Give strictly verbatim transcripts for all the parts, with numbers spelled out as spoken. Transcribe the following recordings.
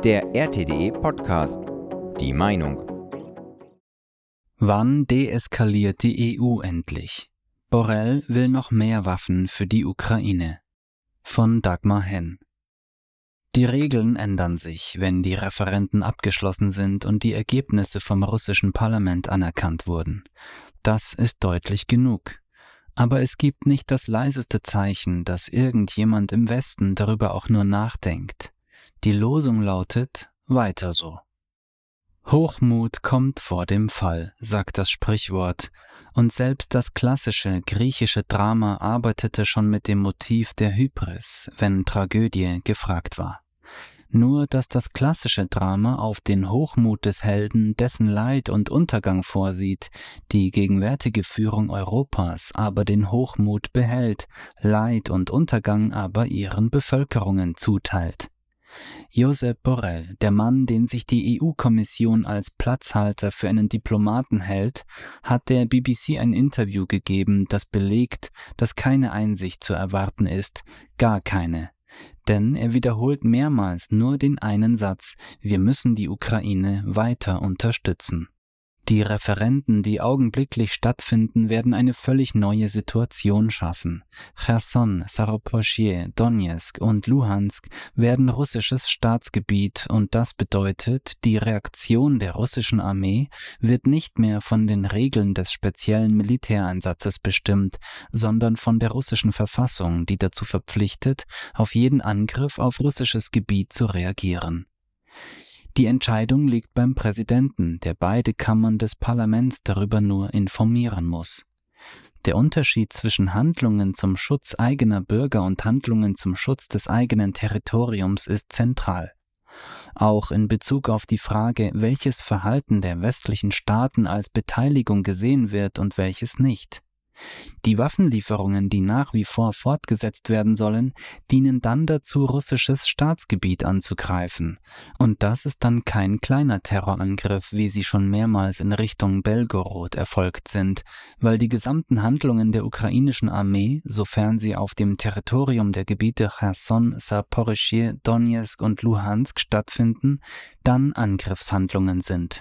Der R T D E-Podcast. Die Meinung. Wann deeskaliert die E U endlich? Borrell will noch mehr Waffen für die Ukraine. Von Dagmar Henn. Die Regeln ändern sich, wenn die Referenden abgeschlossen sind und die Ergebnisse vom russischen Parlament anerkannt wurden. Das ist deutlich genug. Aber es gibt nicht das leiseste Zeichen, dass irgendjemand im Westen darüber auch nur nachdenkt. Die Losung lautet: weiter so. Hochmut kommt vor dem Fall, sagt das Sprichwort, und selbst das klassische griechische Drama arbeitete schon mit dem Motiv der Hybris, wenn Tragödie gefragt war. Nur, dass das klassische Drama auf den Hochmut des Helden, dessen Leid und Untergang vorsieht, die gegenwärtige Führung Europas aber den Hochmut behält, Leid und Untergang aber ihren Bevölkerungen zuteilt. Josep Borrell, der Mann, den sich die E U-Kommission als Platzhalter für einen Diplomaten hält, hat der B B C ein Interview gegeben, das belegt, dass keine Einsicht zu erwarten ist, gar keine. Denn er wiederholt mehrmals nur den einen Satz: Wir müssen die Ukraine weiter unterstützen. Die Referenden, die augenblicklich stattfinden, werden eine völlig neue Situation schaffen. Cherson, Saporischschja, Donezk und Luhansk werden russisches Staatsgebiet und das bedeutet, die Reaktion der russischen Armee wird nicht mehr von den Regeln des speziellen Militäreinsatzes bestimmt, sondern von der russischen Verfassung, die dazu verpflichtet, auf jeden Angriff auf russisches Gebiet zu reagieren. Die Entscheidung liegt beim Präsidenten, der beide Kammern des Parlaments darüber nur informieren muss. Der Unterschied zwischen Handlungen zum Schutz eigener Bürger und Handlungen zum Schutz des eigenen Territoriums ist zentral. Auch in Bezug auf die Frage, welches Verhalten der westlichen Staaten als Beteiligung gesehen wird und welches nicht. Die Waffenlieferungen, die nach wie vor fortgesetzt werden sollen, dienen dann dazu, russisches Staatsgebiet anzugreifen. Und das ist dann kein kleiner Terrorangriff, wie sie schon mehrmals in Richtung Belgorod erfolgt sind, weil die gesamten Handlungen der ukrainischen Armee, sofern sie auf dem Territorium der Gebiete Cherson, Saporischschja, Donezk und Luhansk stattfinden, dann Angriffshandlungen sind.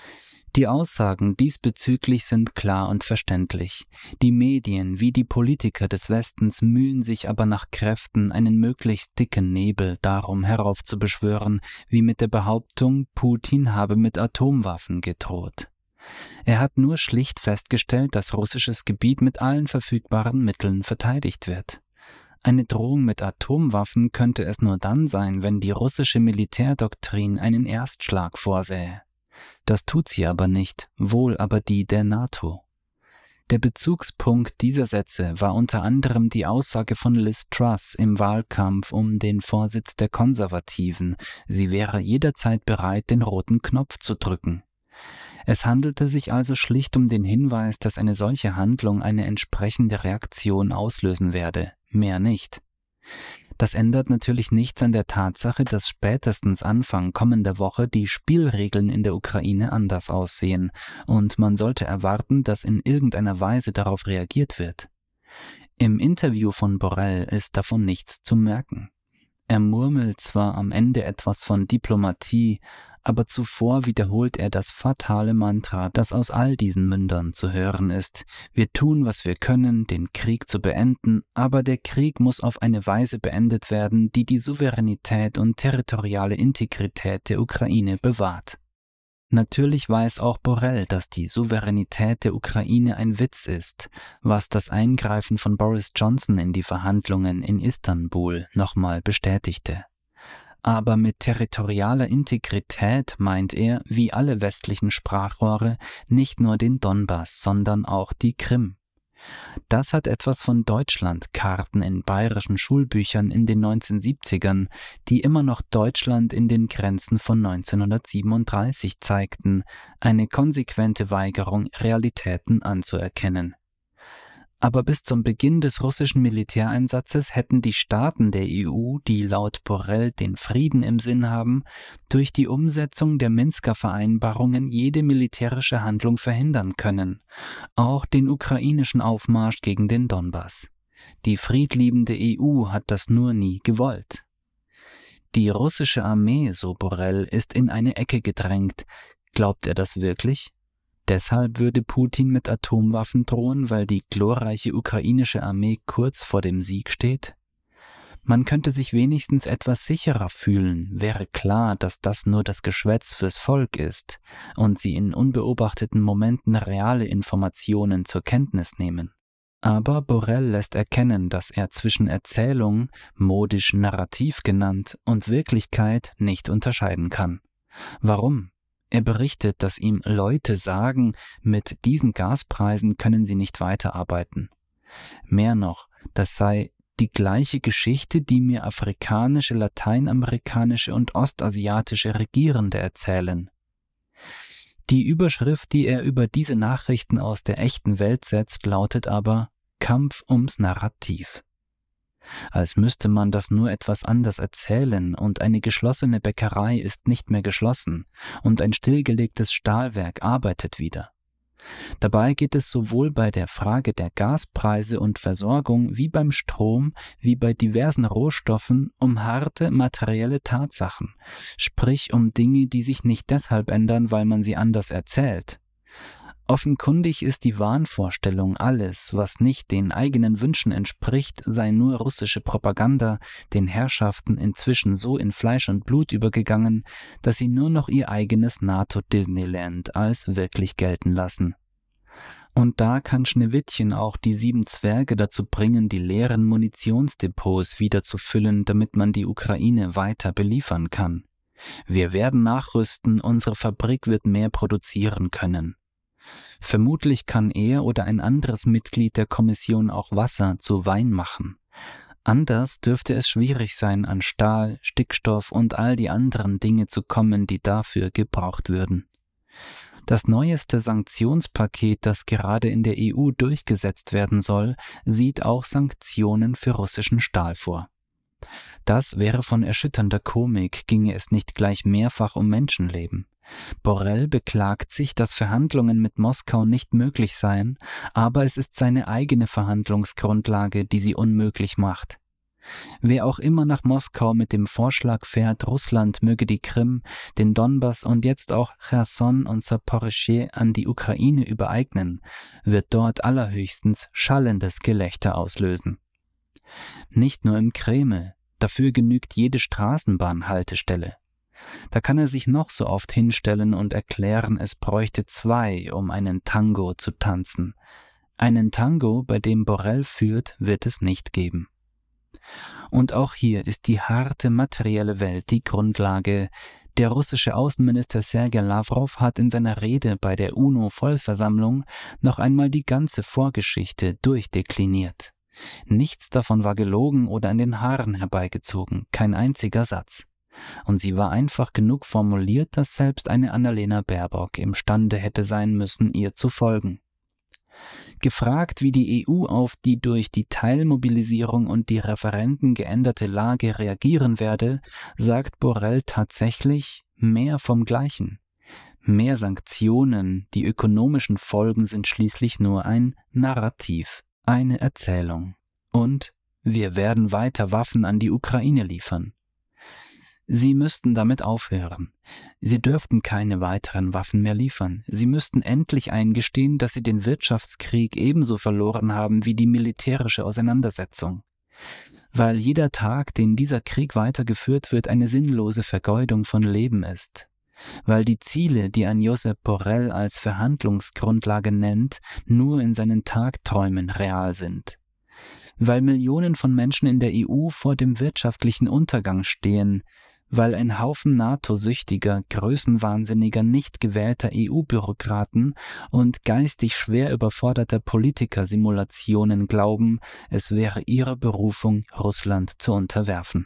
Die Aussagen diesbezüglich sind klar und verständlich. Die Medien wie die Politiker des Westens mühen sich aber nach Kräften, einen möglichst dicken Nebel darum heraufzubeschwören, wie mit der Behauptung, Putin habe mit Atomwaffen gedroht. Er hat nur schlicht festgestellt, dass russisches Gebiet mit allen verfügbaren Mitteln verteidigt wird. Eine Drohung mit Atomwaffen könnte es nur dann sein, wenn die russische Militärdoktrin einen Erstschlag vorsähe. Das tut sie aber nicht, wohl aber die der NATO. Der Bezugspunkt dieser Sätze war unter anderem die Aussage von Liz Truss im Wahlkampf um den Vorsitz der Konservativen, sie wäre jederzeit bereit, den roten Knopf zu drücken. Es handelte sich also schlicht um den Hinweis, dass eine solche Handlung eine entsprechende Reaktion auslösen werde, mehr nicht. Das ändert natürlich nichts an der Tatsache, dass spätestens Anfang kommender Woche die Spielregeln in der Ukraine anders aussehen und man sollte erwarten, dass in irgendeiner Weise darauf reagiert wird. Im Interview von Borrell ist davon nichts zu merken. Er murmelt zwar am Ende etwas von Diplomatie, aber zuvor wiederholt er das fatale Mantra, das aus all diesen Mündern zu hören ist: Wir tun, was wir können, den Krieg zu beenden, aber der Krieg muss auf eine Weise beendet werden, die die Souveränität und territoriale Integrität der Ukraine bewahrt. Natürlich weiß auch Borrell, dass die Souveränität der Ukraine ein Witz ist, was das Eingreifen von Boris Johnson in die Verhandlungen in Istanbul nochmal bestätigte. Aber mit territorialer Integrität meint er, wie alle westlichen Sprachrohre, nicht nur den Donbass, sondern auch die Krim. Das hat etwas von Deutschlandkarten in bayerischen Schulbüchern in den neunzehnhundertsiebzigern, die immer noch Deutschland in den Grenzen von neunzehnhundertsiebenunddreißig zeigten, eine konsequente Weigerung, Realitäten anzuerkennen. Aber bis zum Beginn des russischen Militäreinsatzes hätten die Staaten der E U, die laut Borrell den Frieden im Sinn haben, durch die Umsetzung der Minsker Vereinbarungen jede militärische Handlung verhindern können, auch den ukrainischen Aufmarsch gegen den Donbass. Die friedliebende E U hat das nur nie gewollt. Die russische Armee, so Borrell, ist in eine Ecke gedrängt. Glaubt er das wirklich? Deshalb würde Putin mit Atomwaffen drohen, weil die glorreiche ukrainische Armee kurz vor dem Sieg steht? Man könnte sich wenigstens etwas sicherer fühlen, wäre klar, dass das nur das Geschwätz fürs Volk ist und sie in unbeobachteten Momenten reale Informationen zur Kenntnis nehmen. Aber Borrell lässt erkennen, dass er zwischen Erzählung, modisch Narrativ genannt, und Wirklichkeit nicht unterscheiden kann. Warum? Er berichtet, dass ihm Leute sagen, mit diesen Gaspreisen können sie nicht weiterarbeiten. Mehr noch, das sei die gleiche Geschichte, die mir afrikanische, lateinamerikanische und ostasiatische Regierende erzählen. Die Überschrift, die er über diese Nachrichten aus der echten Welt setzt, lautet aber Kampf ums Narrativ. Als müsste man das nur etwas anders erzählen, und eine geschlossene Bäckerei ist nicht mehr geschlossen und ein stillgelegtes Stahlwerk arbeitet wieder. Dabei geht es sowohl bei der Frage der Gaspreise und Versorgung wie beim Strom wie bei diversen Rohstoffen um harte materielle Tatsachen, sprich um Dinge, die sich nicht deshalb ändern, weil man sie anders erzählt. Offenkundig ist die Wahnvorstellung, alles, was nicht den eigenen Wünschen entspricht, sei nur russische Propaganda, den Herrschaften inzwischen so in Fleisch und Blut übergegangen, dass sie nur noch ihr eigenes NATO-Disneyland als wirklich gelten lassen. Und da kann Schneewittchen auch die sieben Zwerge dazu bringen, die leeren Munitionsdepots wieder zu füllen, damit man die Ukraine weiter beliefern kann. Wir werden nachrüsten, unsere Fabrik wird mehr produzieren können. Vermutlich kann er oder ein anderes Mitglied der Kommission auch Wasser zu Wein machen. Anders dürfte es schwierig sein, an Stahl, Stickstoff und all die anderen Dinge zu kommen, die dafür gebraucht würden. Das neueste Sanktionspaket, das gerade in der E U durchgesetzt werden soll, sieht auch Sanktionen für russischen Stahl vor. Das wäre von erschütternder Komik, ginge es nicht gleich mehrfach um Menschenleben. Borrell beklagt sich, dass Verhandlungen mit Moskau nicht möglich seien, aber es ist seine eigene Verhandlungsgrundlage, die sie unmöglich macht. Wer auch immer nach Moskau mit dem Vorschlag fährt, Russland möge die Krim, den Donbass und jetzt auch Cherson und Saporischschje an die Ukraine übereignen, wird dort allerhöchstens schallendes Gelächter auslösen. Nicht nur im Kreml, dafür genügt jede Straßenbahnhaltestelle. Da kann er sich noch so oft hinstellen und erklären, es bräuchte zwei, um einen Tango zu tanzen. Einen Tango, bei dem Borrell führt, wird es nicht geben. Und auch hier ist die harte materielle Welt die Grundlage. Der russische Außenminister Sergei Lavrov hat in seiner Rede bei der UNO-Vollversammlung noch einmal die ganze Vorgeschichte durchdekliniert. Nichts davon war gelogen oder an den Haaren herbeigezogen, kein einziger Satz. Und sie war einfach genug formuliert, dass selbst eine Annalena Baerbock imstande hätte sein müssen, ihr zu folgen. Gefragt, wie die E U auf die durch die Teilmobilisierung und die Referenden geänderte Lage reagieren werde, sagt Borrell tatsächlich mehr vom Gleichen. Mehr Sanktionen, die ökonomischen Folgen sind schließlich nur ein Narrativ, eine Erzählung. Und wir werden weiter Waffen an die Ukraine liefern. Sie müssten damit aufhören. Sie dürften keine weiteren Waffen mehr liefern. Sie müssten endlich eingestehen, dass sie den Wirtschaftskrieg ebenso verloren haben wie die militärische Auseinandersetzung. Weil jeder Tag, den dieser Krieg weitergeführt wird, eine sinnlose Vergeudung von Leben ist. Weil die Ziele, die ein Josep Borrell als Verhandlungsgrundlage nennt, nur in seinen Tagträumen real sind. Weil Millionen von Menschen in der E U vor dem wirtschaftlichen Untergang stehen, weil ein Haufen NATO-süchtiger, größenwahnsinniger, nicht gewählter E U-Bürokraten und geistig schwer überforderter Politiker Simulationen glauben, es wäre ihre Berufung, Russland zu unterwerfen.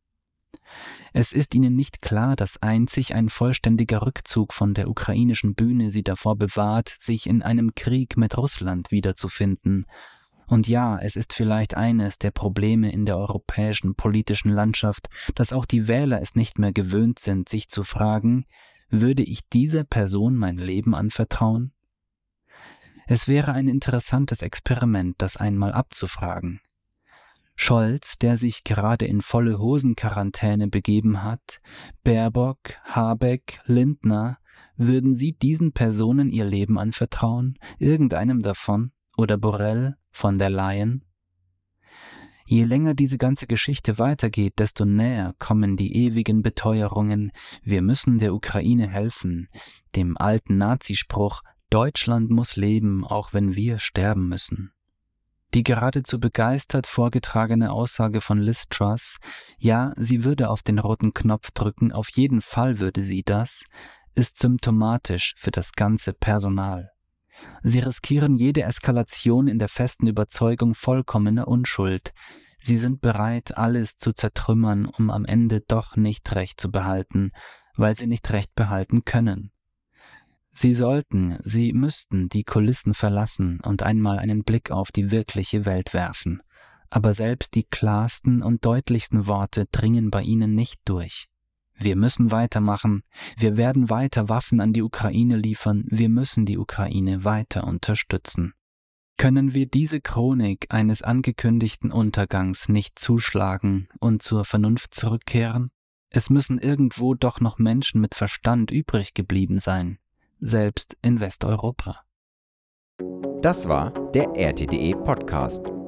Es ist ihnen nicht klar, dass einzig ein vollständiger Rückzug von der ukrainischen Bühne sie davor bewahrt, sich in einem Krieg mit Russland wiederzufinden. Und ja, es ist vielleicht eines der Probleme in der europäischen politischen Landschaft, dass auch die Wähler es nicht mehr gewöhnt sind, sich zu fragen, würde ich dieser Person mein Leben anvertrauen? Es wäre ein interessantes Experiment, das einmal abzufragen. Scholz, der sich gerade in volle Hosen-Quarantäne begeben hat, Baerbock, Habeck, Lindner, würden Sie diesen Personen ihr Leben anvertrauen, irgendeinem davon, oder Borrell, von der Leyen? Je länger diese ganze Geschichte weitergeht, desto näher kommen die ewigen Beteuerungen, wir müssen der Ukraine helfen, dem alten Nazispruch, Deutschland muss leben, auch wenn wir sterben müssen. Die geradezu begeistert vorgetragene Aussage von Liz Truss, ja, sie würde auf den roten Knopf drücken, auf jeden Fall würde sie das, ist symptomatisch für das ganze Personal. Sie riskieren jede Eskalation in der festen Überzeugung vollkommener Unschuld. Sie sind bereit, alles zu zertrümmern, um am Ende doch nicht Recht zu behalten, weil sie nicht Recht behalten können. Sie sollten, sie müssten die Kulissen verlassen und einmal einen Blick auf die wirkliche Welt werfen. Aber selbst die klarsten und deutlichsten Worte dringen bei ihnen nicht durch. Wir müssen weitermachen, wir werden weiter Waffen an die Ukraine liefern, wir müssen die Ukraine weiter unterstützen. Können wir diese Chronik eines angekündigten Untergangs nicht zuschlagen und zur Vernunft zurückkehren? Es müssen irgendwo doch noch Menschen mit Verstand übrig geblieben sein, selbst in Westeuropa. Das war der R T D E Podcast.